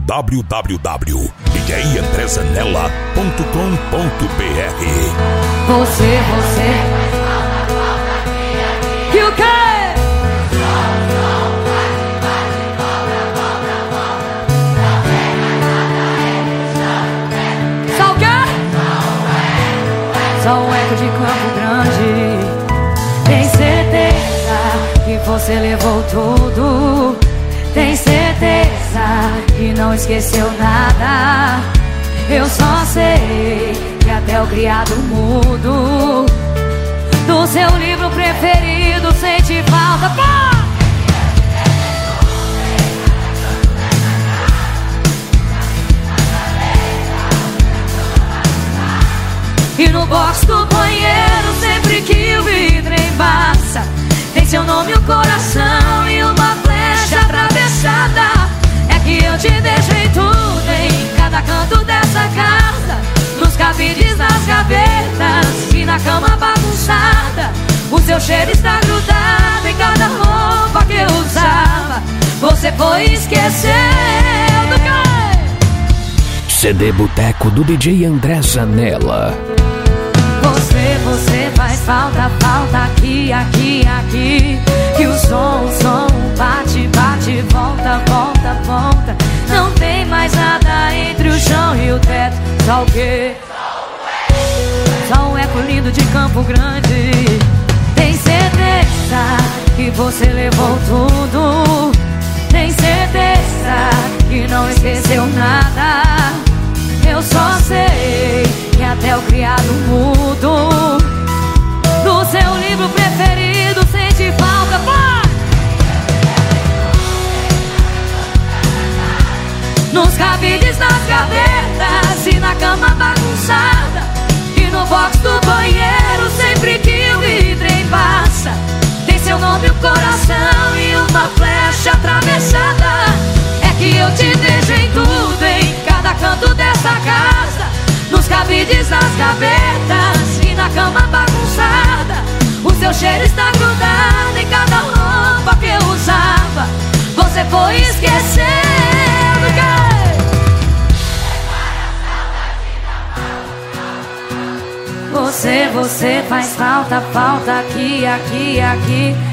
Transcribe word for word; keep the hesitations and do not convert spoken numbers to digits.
w w w ponto d j andré zanella ponto com ponto b r. Você, você e o quê? Só o quê? Só o eco de Campo Grande. Tem certeza que você levou tudo? Tem certeza que não esqueceu nada? Eu só sei que até o criado mudo do seu livro preferido sente falta. Pá! E no box do banheiro, sempre que o vidro embaça, tem seu nome, o coração e uma flecha atravessada. É que eu te deixei tudo em cada canto dessa casa, nos cabides, nas gavetas e na cama bagunçada. O seu cheiro está grudado em cada roupa que eu usava. Você foi esquecendo que... C D Boteco do D J André Zanella. Você, você faz falta, falta aqui, aqui, aqui. Que o som, o som bate, bate, volta, volta, volta. Não tem mais nada entre o chão e o teto. Só o quê? Só um eco lindo de Campo Grande. Tem certeza que você levou tudo? Tem certeza que não esqueceu nada? Eu só sei que até o criado mudo do seu livro preferido sente falta. Pá! Nos cabides, nas gavetas e na cama bagunçada. E no box do banheiro, sempre que o vidro passa, tem seu nome, o coração e uma flecha atravessada. É que eu te deixei tudo em cada canto dessa casa, nos cabides, nas gavetas e na cama bagunçada. O seu cheiro está grudado em cada roupa que eu usava. Você foi esquecendo que... Você, você faz falta, falta aqui, aqui, aqui.